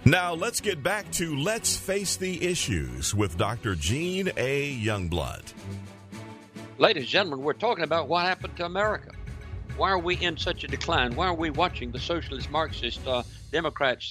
Now let's get back to Let's Face the Issues with Dr. Gene A. Youngblood. Ladies and gentlemen, we're talking about what happened to America. Why are we in such a decline? Why are we watching the socialist Marxist Democrats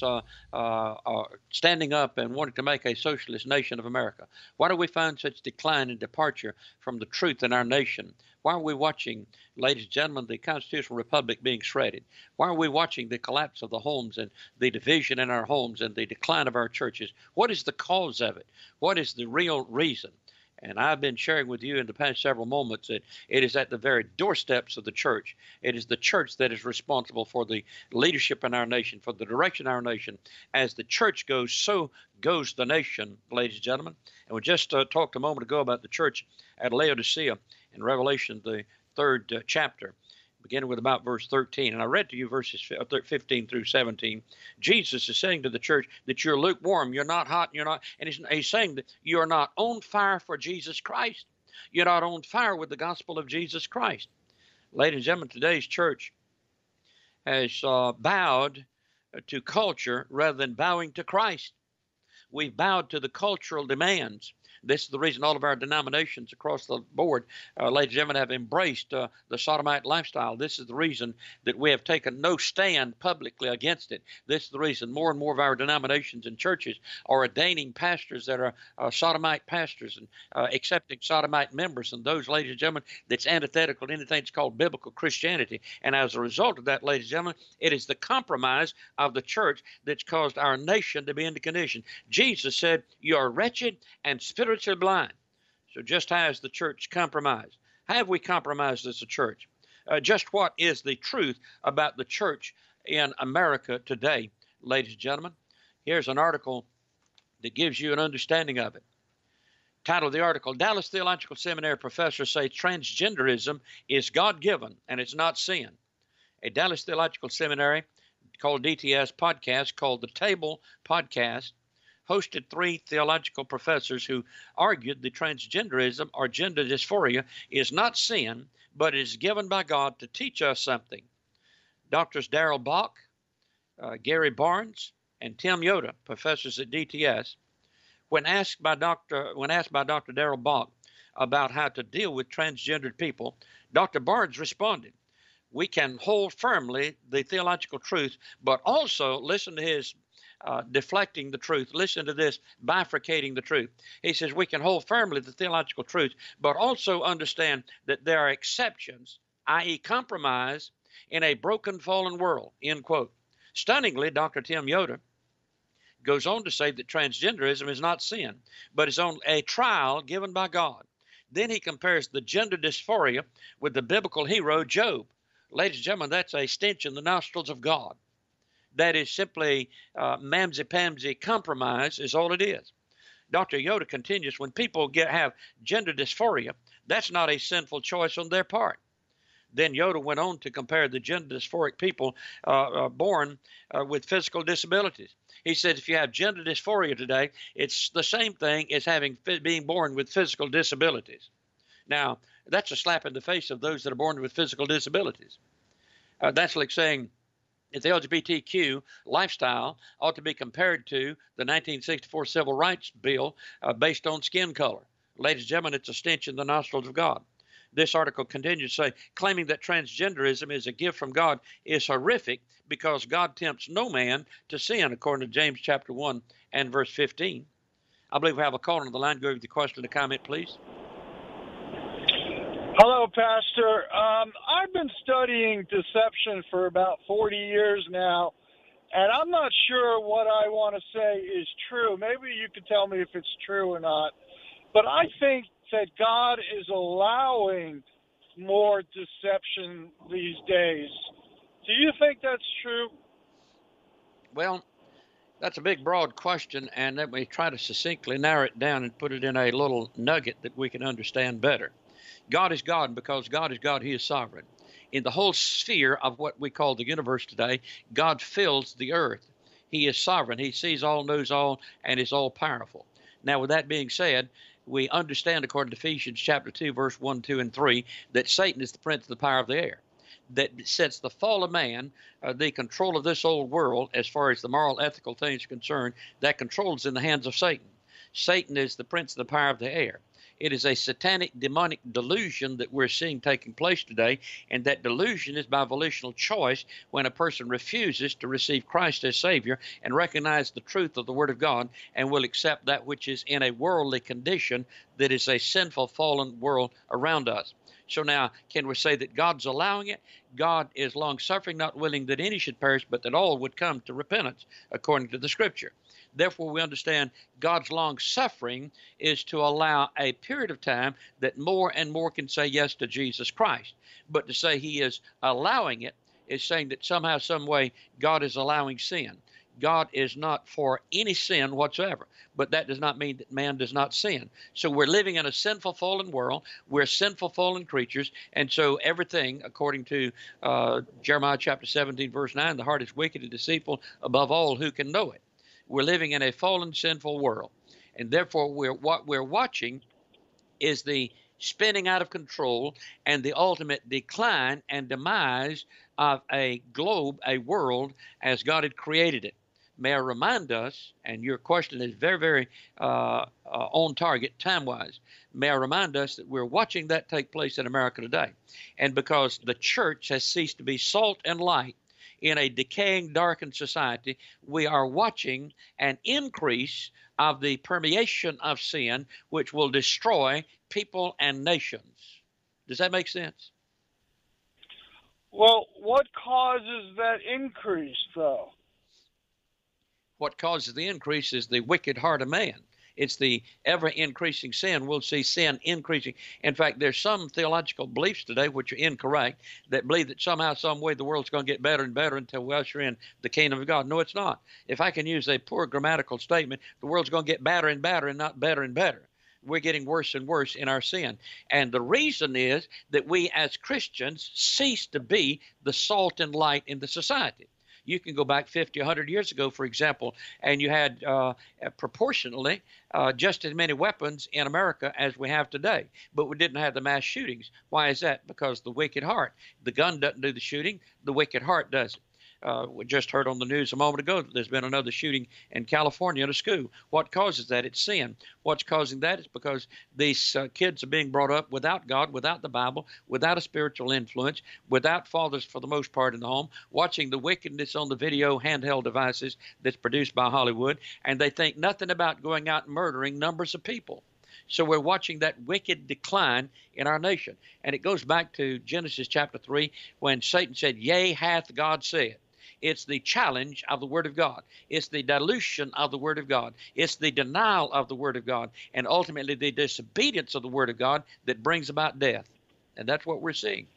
standing up and wanting to make a socialist nation of America? Why do we find such decline and departure from the truth in our nation? Why are we watching, ladies and gentlemen, the constitutional republic being shredded? Why are we watching the collapse of the homes and the division in our homes and the decline of our churches? What is the cause of it? What is the real reason? And I've been sharing with you in the past several moments that it is at the very doorsteps of the church. It is the church that is responsible for the leadership in our nation, for the direction of our nation. As the church goes, so goes the nation, ladies and gentlemen. And we just talked a moment ago about the church at Laodicea in Revelation, the third chapter, beginning with about verse 13. And I read to you verses 15 through 17. Jesus is saying to the church that you're lukewarm, you're not hot, you're not, and he's saying that you're not on fire for Jesus Christ. You're not on fire with the gospel of Jesus Christ. Ladies and gentlemen, today's church has bowed to culture rather than bowing to Christ. We've bowed to the cultural demands. This is the reason all of our denominations across the board, ladies and gentlemen, have embraced the sodomite lifestyle. This is the reason that we have taken no stand publicly against it. This is the reason more and more of our denominations and churches are ordaining pastors that are sodomite pastors and accepting sodomite members, and those, ladies and gentlemen, that's antithetical to anything that's called biblical Christianity. And as a result of that, ladies and gentlemen, it is the compromise of the church that's caused our nation to be in the condition. Jesus said, you are wretched and spiritually blind. So just how has the church compromised? Have we compromised as a church? Just what is the truth about the church in America today, ladies and gentlemen? Here's an article that gives you an understanding of it. Title of the article, Dallas Theological Seminary professors say transgenderism is God-given and it's not sin. A Dallas Theological Seminary called DTS podcast called The Table Podcast hosted 3 theological professors who argued that transgenderism or gender dysphoria is not sin, but is given by God to teach us something. Doctors Darrell Bock, Gary Barnes, and Tim Yoder, professors at DTS, when asked by Dr. Darrell Bock about how to deal with transgendered people, Dr. Barnes responded, we can hold firmly the theological truth, but also listen to his deflecting the truth. Listen to this, bifurcating the truth. He says we can hold firmly the theological truth, but also understand that there are exceptions, i.e. compromise, in a broken, fallen world, end quote. Stunningly, Dr. Tim Yoder goes on to say that transgenderism is not sin, but is only a trial given by God. Then he compares the gender dysphoria with the biblical hero Job. Ladies and gentlemen, that's a stench in the nostrils of God. That is simply mamsy-pamsy compromise is all it is. Dr. Yoder continues, when people have gender dysphoria, that's not a sinful choice on their part. Then Yoder went on to compare the gender dysphoric people born with physical disabilities. He said if you have gender dysphoria today, it's the same thing as being born with physical disabilities. Now, that's a slap in the face of those that are born with physical disabilities. That's like saying that the LGBTQ lifestyle ought to be compared to the 1964 Civil Rights Bill based on skin color. Ladies and gentlemen, it's a stench in the nostrils of God. This article continues to say, claiming that transgenderism is a gift from God is horrific because God tempts no man to sin, according to James chapter 1 and verse 15. I believe we have a caller on the line. Go over the question and comment, please. Hello, Pastor. I've been studying deception for about 40 years now, and I'm not sure what I want to say is true. Maybe you could tell me if it's true or not. But I think that God is allowing more deception these days. Do you think that's true? Well, that's a big, broad question, and let me try to succinctly narrow it down and put it in a little nugget that we can understand better. God is God, and because God is God, he is sovereign. In the whole sphere of what we call the universe today, God fills the earth. He is sovereign. He sees all, knows all, and is all powerful. Now, with that being said, we understand, according to Ephesians chapter 2, verse 1, 2, and 3, that Satan is the prince of the power of the air. that since the fall of man, the control of this old world, as far as the moral, ethical things are concerned, that control is in the hands of Satan. Satan is the prince of the power of the air. It is a satanic, demonic delusion that we're seeing taking place today, and that delusion is by volitional choice when a person refuses to receive Christ as Savior and recognize the truth of the Word of God and will accept that which is in a worldly condition that is a sinful, fallen world around us. So now, can we say that God's allowing it? God is long-suffering, not willing that any should perish, but that all would come to repentance, according to the Scripture. Therefore, we understand God's long-suffering is to allow a period of time that more and more can say yes to Jesus Christ. But to say he is allowing it is saying that somehow, some way, God is allowing sin. God is not for any sin whatsoever, but that does not mean that man does not sin. So we're living in a sinful, fallen world. We're sinful, fallen creatures, and so everything, according to Jeremiah chapter 17, verse 9, the heart is wicked and deceitful above all, who can know it? We're living in a fallen, sinful world, and therefore what we're watching is the spinning out of control and the ultimate decline and demise of a globe, a world, as God had created it. May I remind us, and your question is very, very on target time-wise, may I remind us that we're watching that take place in America today. And because the church has ceased to be salt and light in a decaying, darkened society, we are watching an increase of the permeation of sin, which will destroy people and nations. Does that make sense? Well, what causes that increase, though? What causes the increase is the wicked heart of man. It's the ever-increasing sin. We'll see sin increasing. In fact, there's some theological beliefs today which are incorrect that believe that somehow, some way, the world's going to get better and better until we usher in the kingdom of God. No, it's not. If I can use a poor grammatical statement, the world's going to get badder and badder and not better and better. We're getting worse and worse in our sin. And the reason is that we as Christians cease to be the salt and light in the society. You can go back 50, 100 years ago, for example, and you had proportionally just as many weapons in America as we have today. But we didn't have the mass shootings. Why is that? Because the wicked heart. The gun doesn't do the shooting. The wicked heart does it. We just heard on the news a moment ago that there's been another shooting in California in a school. What causes that? It's sin. What's causing that is because these kids are being brought up without God, without the Bible, without a spiritual influence, without fathers for the most part in the home, watching the wickedness on the video handheld devices that's produced by Hollywood, and they think nothing about going out and murdering numbers of people. So we're watching that wicked decline in our nation. And it goes back to Genesis chapter 3 when Satan said, "Yea, hath God said." It's the challenge of the Word of God. It's the dilution of the Word of God. It's the denial of the Word of God. And ultimately the disobedience of the Word of God that brings about death. And that's what we're seeing.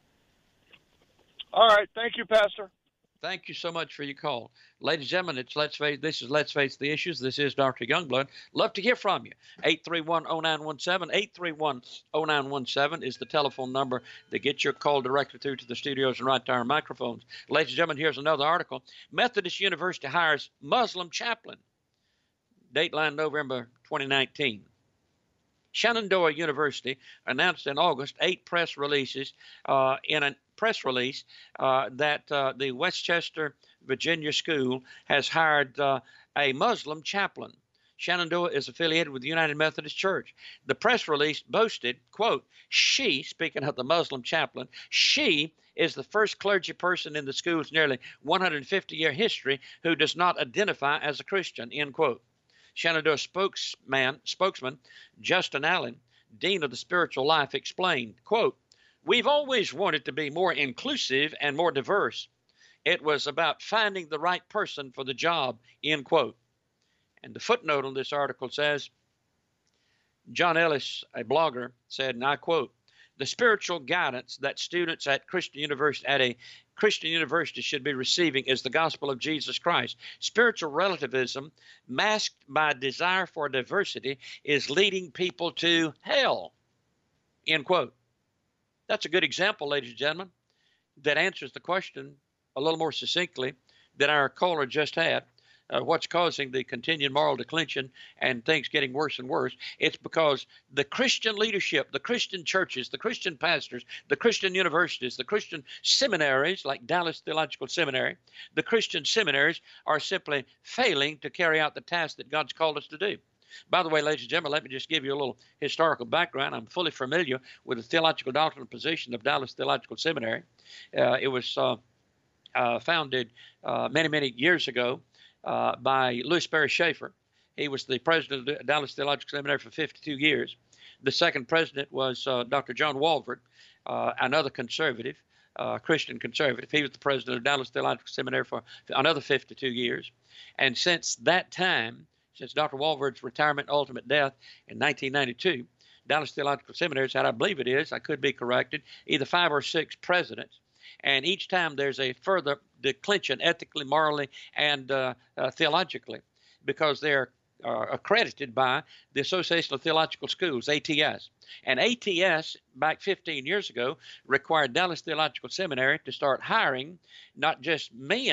All right. Thank you, Pastor. Thank you so much for your call. Ladies and gentlemen, this is Let's Face the Issues. This is Dr. Youngblood. Love to hear from you. 831-0917. 831-0917 is the telephone number that gets your call directly through to the studios and right to our microphones. Ladies and gentlemen, here's another article. Methodist University hires Muslim chaplain. Dateline November 2019. Shenandoah University announced in August 8 press releases in a press release that the Westchester, Virginia school has hired a Muslim chaplain. Shenandoah is affiliated with the United Methodist Church. The press release boasted, quote, she, speaking of the Muslim chaplain, she is the first clergy person in the school's nearly 150-year history who does not identify as a Christian, end quote. Shenandoah spokesman Justin Allen, dean of the spiritual life, explained, quote, we've always wanted to be more inclusive and more diverse. It was about finding the right person for the job, end quote. And the footnote on this article says, John Ellis, a blogger, said, and I quote, the spiritual guidance that students at a Christian university should be receiving is the gospel of Jesus Christ. Spiritual relativism, masked by desire for diversity, is leading people to hell, end quote. That's a good example, ladies and gentlemen, that answers the question a little more succinctly than our caller just had. what's causing the continued moral declension and things getting worse and worse. It's because the Christian leadership, the Christian churches, the Christian pastors, the Christian universities, the Christian seminaries like Dallas Theological Seminary, the Christian seminaries are simply failing to carry out the task that God's called us to do. By the way, ladies and gentlemen, let me just give you a little historical background. I'm fully familiar with the theological doctrinal position of Dallas Theological Seminary. It was founded many, many years ago by Louis Perry Schaeffer. He was the president of the Dallas Theological Seminary for 52 years. The second president was Dr. John Walvoord, another conservative, Christian conservative. He was the president of Dallas Theological Seminary for another 52 years. And since that time, since Dr. Walvoord's retirement, ultimate death in 1992, Dallas Theological Seminary has had, I believe it is, I could be corrected, either 5 or 6 presidents. And each time there's a further declension ethically, morally, and theologically, because they're accredited by the Association of Theological Schools, ATS. And ATS, back 15 years ago, required Dallas Theological Seminary to start hiring not just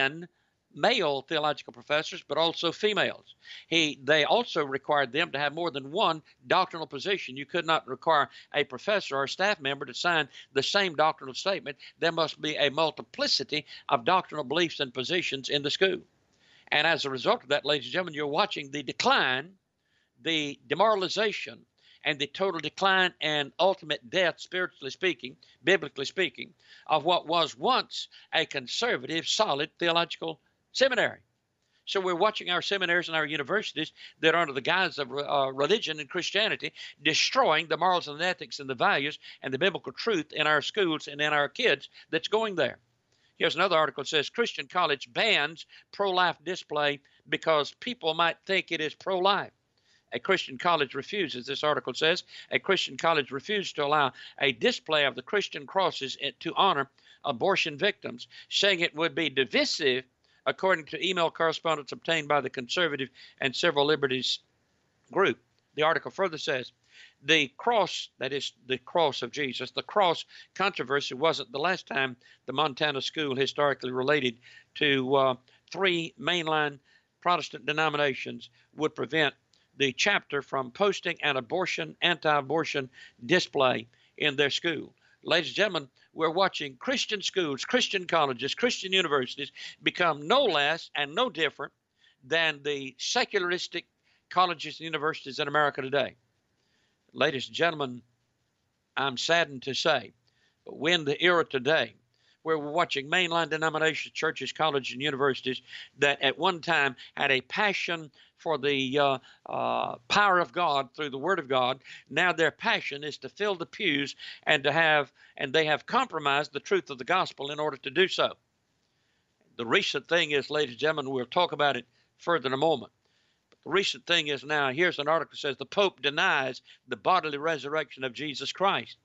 male theological professors, but also females. They also required them to have more than one doctrinal position. You could not require a professor or a staff member to sign the same doctrinal statement. There must be a multiplicity of doctrinal beliefs and positions in the school. And as a result of that, ladies and gentlemen, you're watching the decline, the demoralization, and the total decline and ultimate death, spiritually speaking, biblically speaking, of what was once a conservative, solid theological seminary. So we're watching our seminaries and our universities that are under the guise of religion and Christianity destroying the morals and the ethics and the values and the biblical truth in our schools and in our kids that's going there. Here's another article that says Christian college bans pro-life display because people might think it is pro-life. A Christian college refuses, this article says, a Christian college refused to allow a display of the Christian crosses to honor abortion victims, saying it would be divisive, according to email correspondence obtained by the Conservative and Civil Liberties group. The article further says, the cross, that is the cross of Jesus, the cross controversy wasn't the last time the Montana school historically related to 3 mainline Protestant denominations would prevent the chapter from posting an anti-abortion display in their school. Ladies and gentlemen, we're watching Christian schools, Christian colleges, Christian universities become no less and no different than the secularistic colleges and universities in America today. Ladies and gentlemen, I'm saddened to say, but we're in the era today where we're watching mainline denominations, churches, colleges, and universities that at one time had a passion for the power of God through the Word of God. Now their passion is to fill the pews and they have compromised the truth of the gospel in order to do so. The recent thing is, ladies and gentlemen, we'll talk about it further in a moment. But the recent thing is now, here's an article that says the Pope denies the bodily resurrection of Jesus Christ.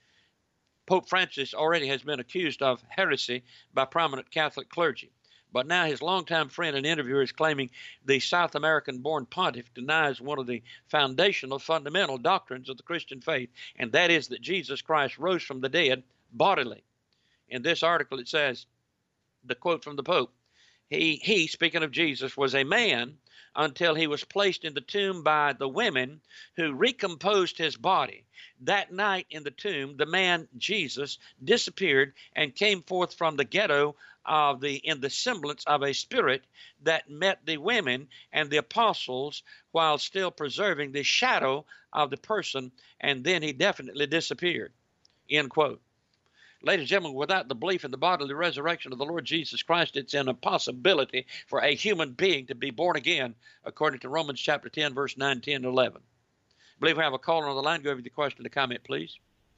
Pope Francis already has been accused of heresy by prominent Catholic clergy. But now his longtime friend and interviewer is claiming the South American-born pontiff denies one of the foundational, fundamental doctrines of the Christian faith, and that is that Jesus Christ rose from the dead bodily. In this article it says, the quote from the Pope, he, speaking of Jesus, was a man until he was placed in the tomb by the women who recomposed his body. That night in the tomb, the man Jesus disappeared and came forth from the ghetto in the semblance of a spirit that met the women and the apostles while still preserving the shadow of the person, and then he definitely disappeared. End quote. Ladies and gentlemen, without the belief in the bodily resurrection of the Lord Jesus Christ, it's an impossibility for a human being to be born again, according to Romans chapter 10, verse 9, 10, and 11. I believe we have a caller on the line. Go over the question to comment, please.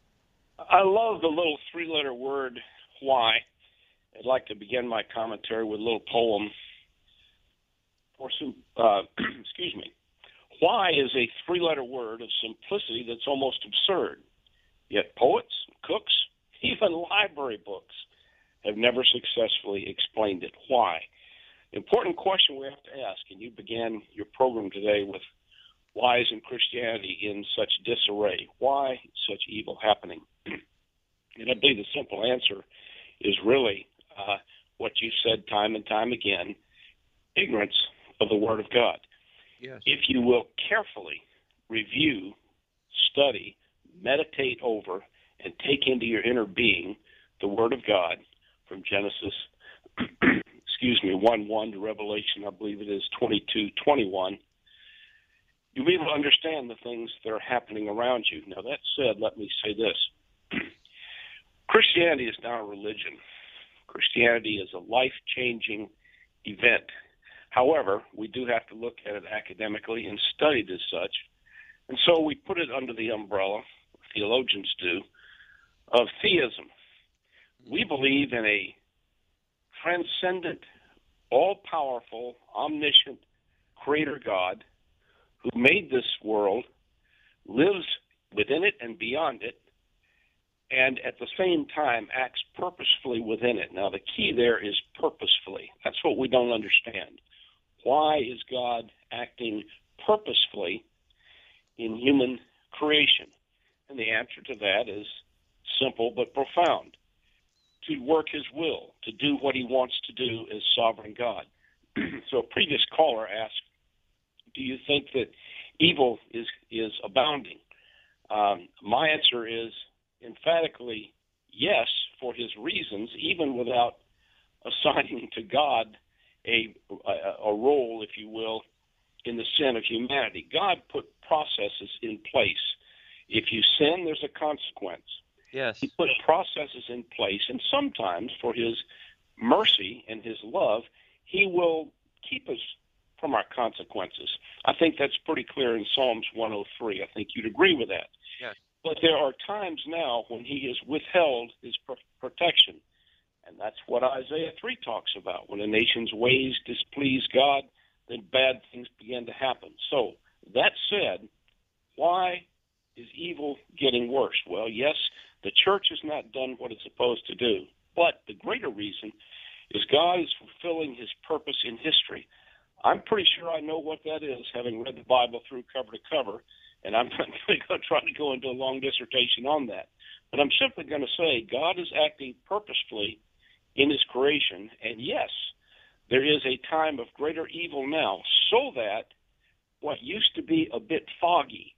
I love the little 3-letter word, why. I'd like to begin my commentary with a little poem. Excuse me. Why is a 3-letter word of simplicity that's almost absurd. Yet poets, cooks, even library books have never successfully explained it. Why? Important question we have to ask, and you began your program today with why isn't Christianity in such disarray? Why such evil happening? And I believe the simple answer is really what you said time and time again, ignorance of the Word of God. Yes. If you will carefully review, study, meditate over, and take into your inner being the Word of God from Genesis 1:1 to Revelation, I believe it is 22:21, you'll be able to understand the things that are happening around you. Now, that said, let me say this. Christianity is not a religion. Christianity is a life-changing event. However, we do have to look at it academically and study it as such. And so we put it under the umbrella, theologians do, of theism. We believe in a transcendent, all-powerful, omniscient creator God who made this world, lives within it and beyond it, and at the same time acts purposefully within it. Now, the key there is purposefully. That's what we don't understand. Why is God acting purposefully in human creation? And the answer to that is simple but profound. To work his will, to do what he wants to do as sovereign God. So a previous caller asked, do you think that evil is abounding? My answer is emphatically yes, for his reasons, even without assigning to God a role, if you will, in the sin of humanity. God put processes in place. If you sin, there's a consequence. Yes. He put processes in place, and sometimes for his mercy and his love, he will keep us from our consequences. I think that's pretty clear in Psalms 103. I think you'd agree with that. Yes. But there are times now when he has withheld his protection, and that's what Isaiah 3 talks about. When a nation's ways displease God, then bad things begin to happen. So, that said, why is evil getting worse? Well, yes, the church has not done what it's supposed to do. But the greater reason is God is fulfilling his purpose in history. I'm pretty sure I know what that is, having read the Bible through cover to cover, and I'm not going to try to go into a long dissertation on that. But I'm simply going to say God is acting purposefully in his creation, and yes, there is a time of greater evil now, so that what used to be a bit foggy,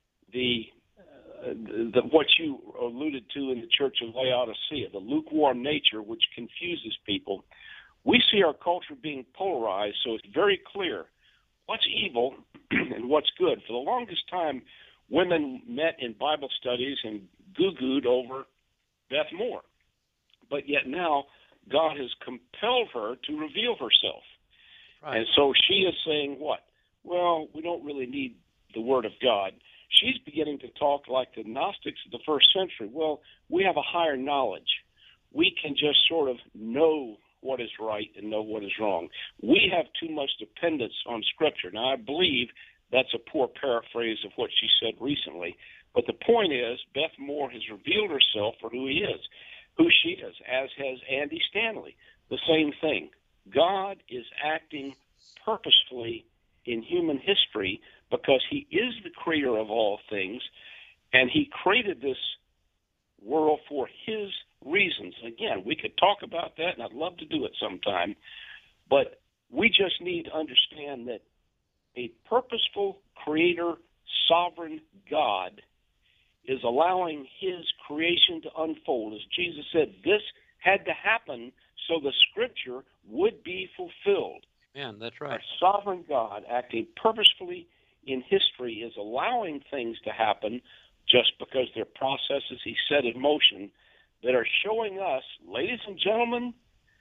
what you alluded to in the Church of Laodicea, the lukewarm nature which confuses people, we see our culture being polarized, so it's very clear what's evil and what's good. For the longest time, women met in Bible studies and goo-gooed over Beth Moore. But yet now, God has compelled her to reveal herself. Right. And so she is saying what? Well, we don't really need the Word of God. She's beginning to talk like the Gnostics of the first century. Well, we have a higher knowledge. We can just sort of know what is right and know what is wrong. We have too much dependence on Scripture. Now, I believe that's a poor paraphrase of what she said recently. But the point is, Beth Moore has revealed herself for who she is, as has Andy Stanley. The same thing. God is acting purposefully in human history because he is the creator of all things, and he created this world for his reasons. Again, we could talk about that, and I'd love to do it sometime, but we just need to understand that a purposeful creator, sovereign God is allowing his creation to unfold. As Jesus said, this had to happen so the Scripture would be fulfilled. Man, that's right. Our sovereign God, acting purposefully in history, is allowing things to happen just because they're processes he set in motion that are showing us, ladies and gentlemen,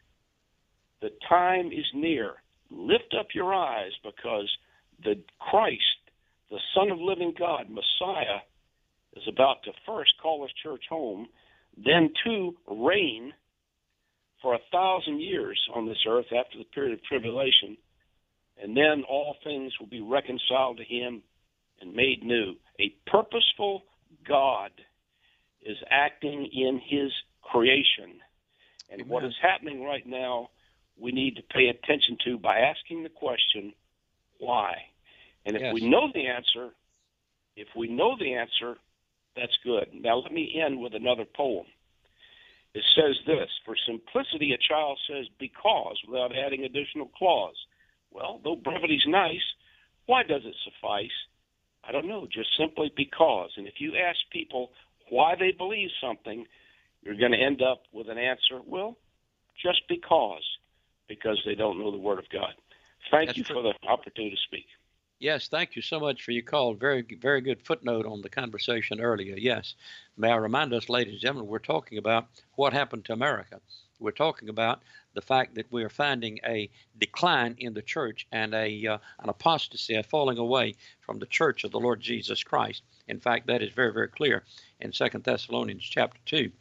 the time is near. Lift up your eyes, because the Christ, the Son of living God, Messiah, is about to first call his church home, then to reign for 1,000 years on this earth after the period of tribulation, and then all things will be reconciled to him and made new. A purposeful God is acting in his creation. And Amen. What is happening right now, we need to pay attention to by asking the question, why? And if we know the answer, that's good. Now let me end with another poem. It says this: for simplicity, a child says because, without adding additional clause. Well, though brevity's nice, why does it suffice? I don't know, just simply because. And if you ask people why they believe something, you're going to end up with an answer, well, just because they don't know the Word of God. Thank you for the opportunity to speak. Yes, thank you so much for your call. Very, very good footnote on the conversation earlier. Yes. May I remind us, ladies and gentlemen, we're talking about what happened to America. We're talking about the fact that we are finding a decline in the church and an apostasy, a falling away from the church of the Lord Jesus Christ. In fact, that is very, very clear in 2 Thessalonians chapter 2.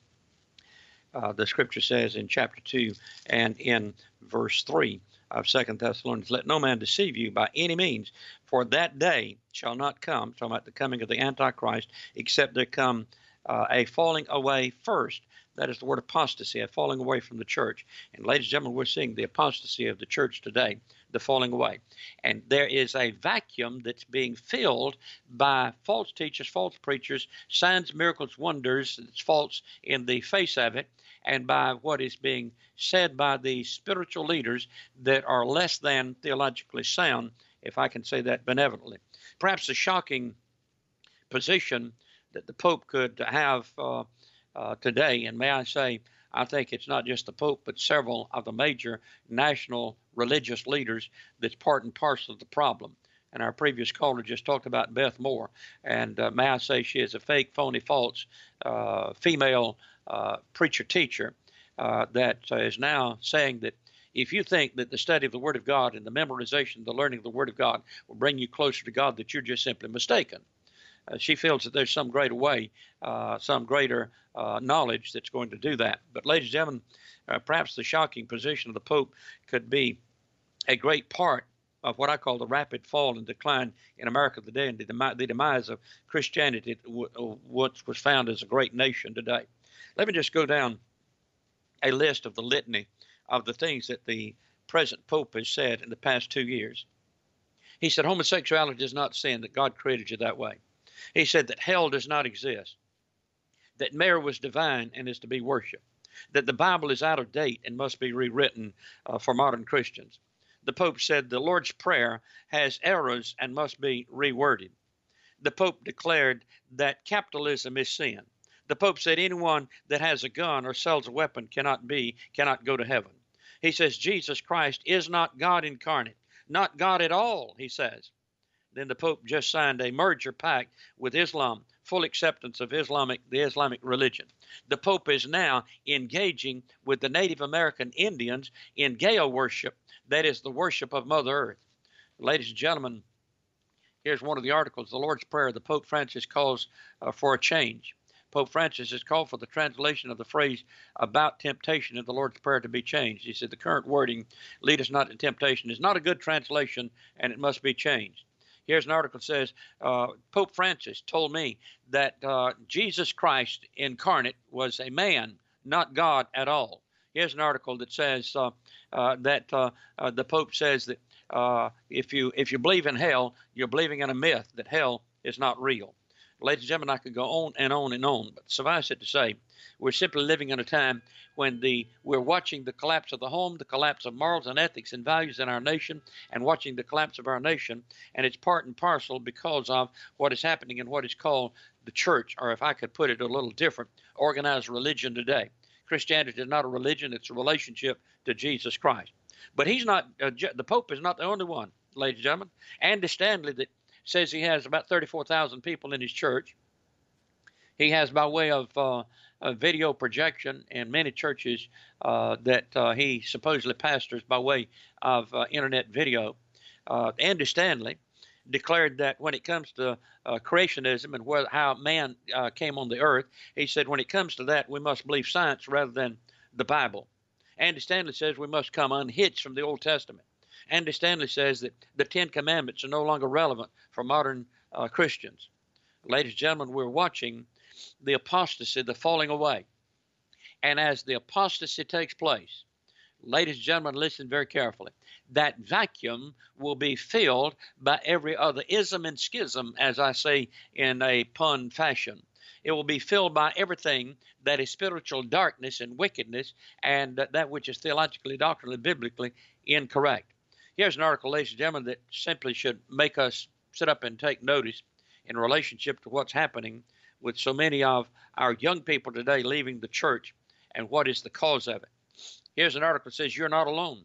The scripture says in chapter 2 and in verse 3 of 2 Thessalonians, let no man deceive you by any means, for that day shall not come, talking about the coming of the Antichrist, except there come a falling away first. That is the word apostasy, a falling away from the church. And ladies and gentlemen, we're seeing the apostasy of the church today, the falling away. And there is a vacuum that's being filled by false teachers, false preachers, signs, miracles, wonders. It's false in the face of it, and by what is being said by the spiritual leaders that are less than theologically sound, if I can say that benevolently. Perhaps a shocking position that the Pope could have today, and may I say, I think it's not just the Pope, but several of the major national religious leaders that's part and parcel of the problem. And our previous caller just talked about Beth Moore, and may I say she is a fake, phony, false female preacher-teacher that is now saying that if you think that the study of the Word of God and the memorization, the learning of the Word of God will bring you closer to God, that you're just simply mistaken. She feels that there's some greater way, some greater knowledge that's going to do that. But ladies and gentlemen, perhaps the shocking position of the Pope could be a great part of what I call the rapid fall and decline in America today, and the demise of Christianity, what was found as a great nation today. Let me just go down a list of the litany of the things that the present Pope has said in the past 2 years. He said homosexuality is not sin, that God created you that way. He said that hell does not exist, that Mary was divine and is to be worshipped, that the Bible is out of date and must be rewritten for modern Christians. The Pope said the Lord's Prayer has errors and must be reworded. The Pope declared that capitalism is sin. The Pope said anyone that has a gun or sells a weapon cannot go to heaven. He says Jesus Christ is not God incarnate, not God at all, he says. Then the Pope just signed a merger pact with Islam, full acceptance of the Islamic religion. The Pope is now engaging with the Native American Indians in Gaia worship, that is the worship of Mother Earth. Ladies and gentlemen, here's one of the articles, the Lord's Prayer. The Pope Francis calls for a change. Pope Francis has called for the translation of the phrase about temptation in the Lord's Prayer to be changed. He said the current wording, lead us not into temptation, is not a good translation and it must be changed. Here's an article that says, Pope Francis told me that Jesus Christ incarnate was a man, not God at all. Here's an article that says that the Pope says that if you believe in hell, you're believing in a myth, that hell is not real. Ladies and gentlemen, I could go on and on and on, but suffice it to say, we're simply living in a time when we're watching the collapse of the home, the collapse of morals and ethics and values in our nation, and watching the collapse of our nation, and it's part and parcel because of what is happening in what is called the church, or if I could put it a little different, organized religion today. Christianity is not a religion, it's a relationship to Jesus Christ. But he's not, the Pope is not the only one, ladies and gentlemen. Andy Stanley, that says he has about 34,000 people in his church. He has, by way of a video projection in many churches that he supposedly pastors by way of internet video. Andy Stanley declared that when it comes to creationism and how man came on the earth, he said when it comes to that, we must believe science rather than the Bible. Andy Stanley says we must come unhitched from the Old Testament. Andy Stanley says that the Ten Commandments are no longer relevant for modern Christians. Ladies and gentlemen, we're watching the apostasy, the falling away. And as the apostasy takes place, ladies and gentlemen, listen very carefully. That vacuum will be filled by every other ism and schism, as I say in a pun fashion. It will be filled by everything that is spiritual darkness and wickedness and that which is theologically, doctrinally, biblically incorrect. Here's an article, ladies and gentlemen, that simply should make us sit up and take notice in relationship to what's happening with so many of our young people today leaving the church and what is the cause of it. Here's an article that says, "You're not alone."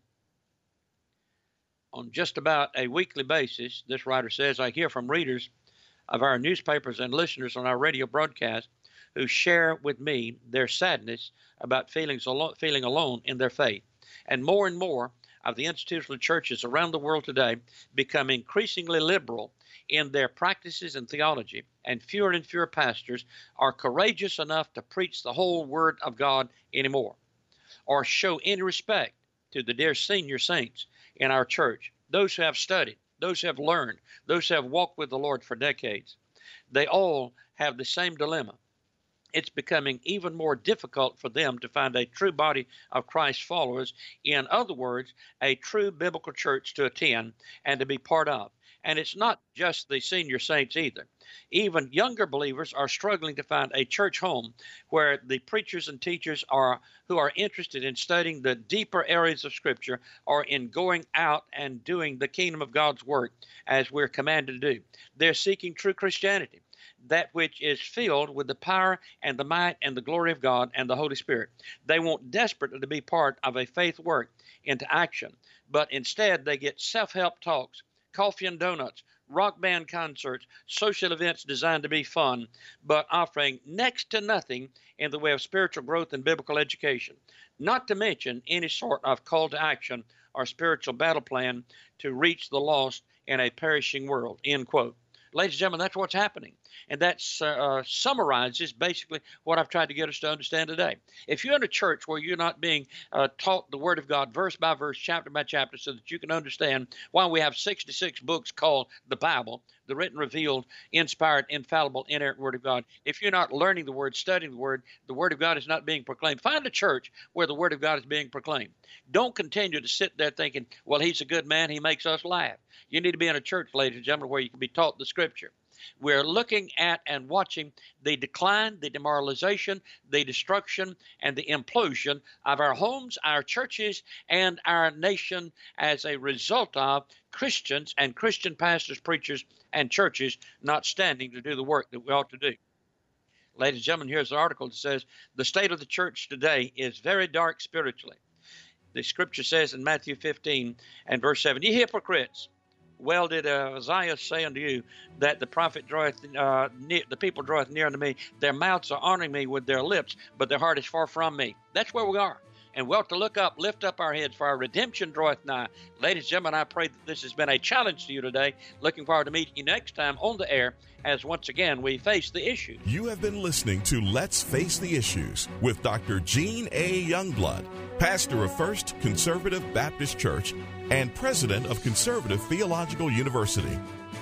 On just about a weekly basis, this writer says, I hear from readers of our newspapers and listeners on our radio broadcast who share with me their sadness about feeling alone in their faith. And more of the institutional churches around the world today become increasingly liberal in their practices and theology, and fewer pastors are courageous enough to preach the whole Word of God anymore, or show any respect to the dear senior saints in our church, those who have studied, those who have learned, those who have walked with the Lord for decades. They all have the same dilemma. It's becoming even more difficult for them to find a true body of Christ followers, in other words, a true biblical church to attend and to be part of. And it's not just the senior saints either. Even younger believers are struggling to find a church home where the preachers and teachers who are interested in studying the deeper areas of Scripture or in going out and doing the kingdom of God's work as we're commanded to do. They're seeking true Christianity, that which is filled with the power and the might and the glory of God and the Holy Spirit. They want desperately to be part of a faith work into action, but instead they get self-help talks, coffee and donuts, rock band concerts, social events designed to be fun, but offering next to nothing in the way of spiritual growth and biblical education, not to mention any sort of call to action or spiritual battle plan to reach the lost in a perishing world, end quote. Ladies and gentlemen, that's what's happening. And that summarizes basically what I've tried to get us to understand today. If you're in a church where you're not being taught the Word of God verse by verse, chapter by chapter, so that you can understand why we have 66 books called the Bible, the written, revealed, inspired, infallible, inerrant Word of God. If you're not learning the Word, studying the Word of God is not being proclaimed. Find a church where the Word of God is being proclaimed. Don't continue to sit there thinking, well, he's a good man, he makes us laugh. You need to be in a church, ladies and gentlemen, where you can be taught the Scripture. We're looking at and watching the decline, the demoralization, the destruction, and the implosion of our homes, our churches, and our nation as a result of Christians and Christian pastors, preachers, and churches not standing to do the work that we ought to do. Ladies and gentlemen, here's an article that says, the state of the church today is very dark spiritually. The Scripture says in Matthew 15 and verse 7, ye hypocrites, well did Isaiah say unto you that the prophet draweth the people draweth near unto me. Their mouths are honoring me with their lips, but their heart is far from me. That's where we are. And we ought to look up, lift up our heads, for our redemption draweth nigh. Ladies and gentlemen, I pray that this has been a challenge to you today. Looking forward to meeting you next time on the air as once again we face the issue. You have been listening to Let's Face the Issues with Dr. Gene A. Youngblood, pastor of First Conservative Baptist Church and president of Conservative Theological University,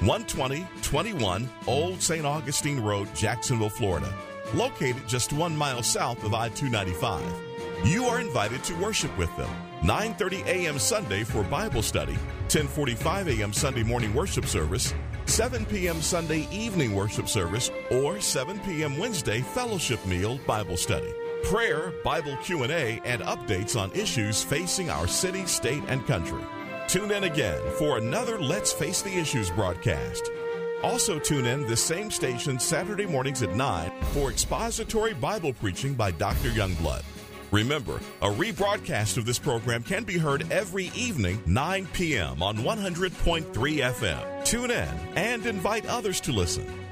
12021 Old St. Augustine Road, Jacksonville, Florida, located just 1 mile south of I-295. You are invited to worship with them, 9:30 a.m. Sunday for Bible study, 10:45 a.m. Sunday morning worship service, 7 p.m. Sunday evening worship service, or 7 p.m. Wednesday fellowship meal Bible study. Prayer, Bible Q&A, and updates on issues facing our city, state, and country. Tune in again for another Let's Face the Issues broadcast. Also tune in this same station Saturday mornings at 9 for expository Bible preaching by Dr. Youngblood. Remember, a rebroadcast of this program can be heard every evening, 9 p.m. on 100.3 FM. Tune in and invite others to listen.